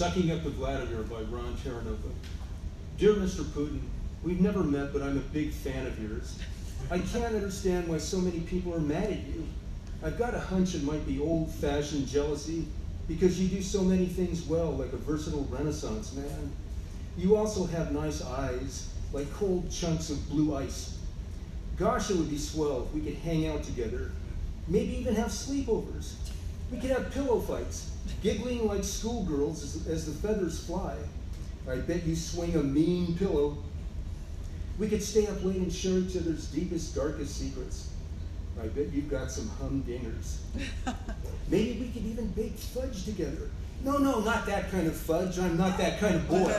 Sucking Up to Vladimir by Ron Terranova. Dear Mr. Putin, we've never met, but I'm a big fan of yours. I can't understand why so many people are mad at you. I've got a hunch it might be old-fashioned jealousy because you do so many things well, like a versatile Renaissance man. You also have nice eyes, like cold chunks of blue ice. Gosh, it would be swell if we could hang out together, maybe even have sleepovers. We could have pillow fights, giggling like schoolgirls as the feathers fly. I bet you swing a mean pillow. We could stay up late and share each other's deepest, darkest secrets. I bet you've got some humdingers. Maybe we could even bake fudge together. No, not that kind of fudge. I'm not that kind of boy.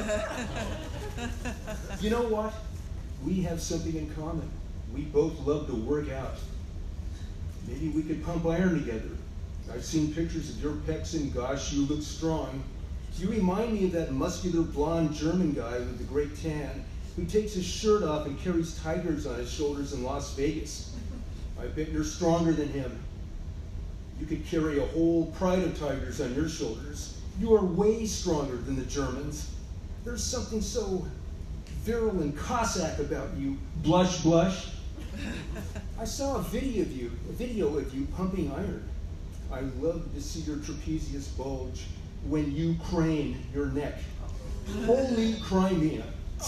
You know what? We have something in common. We both love to work out. Maybe we could pump iron together. I've seen pictures of your pecs and gosh, you look strong. You remind me of that muscular blonde German guy with the great tan who takes his shirt off and carries tigers on his shoulders in Las Vegas. I bet you're stronger than him. You could carry a whole pride of tigers on your shoulders. You are way stronger than the Germans. There's something so virile and Cossack about you. Blush, blush. I saw a video of you pumping iron. I love to see your trapezius bulge when you crane your neck. Holy Crimea.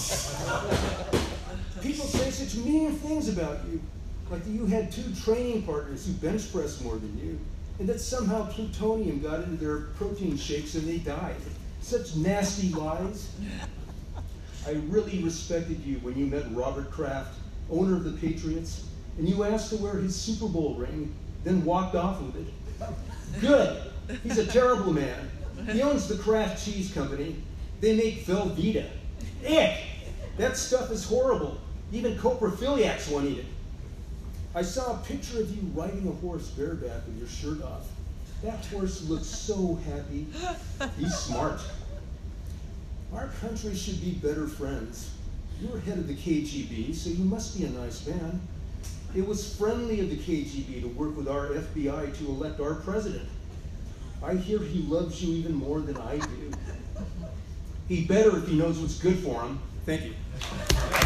People say such mean things about you, like that you had 2 training partners who bench pressed more than you, and that somehow plutonium got into their protein shakes and they died. Such nasty lies. I really respected you when you met Robert Kraft, owner of the Patriots, and you asked to wear his Super Bowl ring, then walked off with it. Good. He's a terrible man. He owns the Kraft Cheese Company. They make Velveeta. Ick! That stuff is horrible. Even coprophiliacs won't eat it. I saw a picture of you riding a horse bareback with your shirt off. That horse looks so happy. He's smart. Our country should be better friends. You're head of the KGB, so you must be a nice man. It was friendly of the KGB to work with our FBI to elect our president. I hear he loves you even more than I do. He better if he knows what's good for him. Thank you.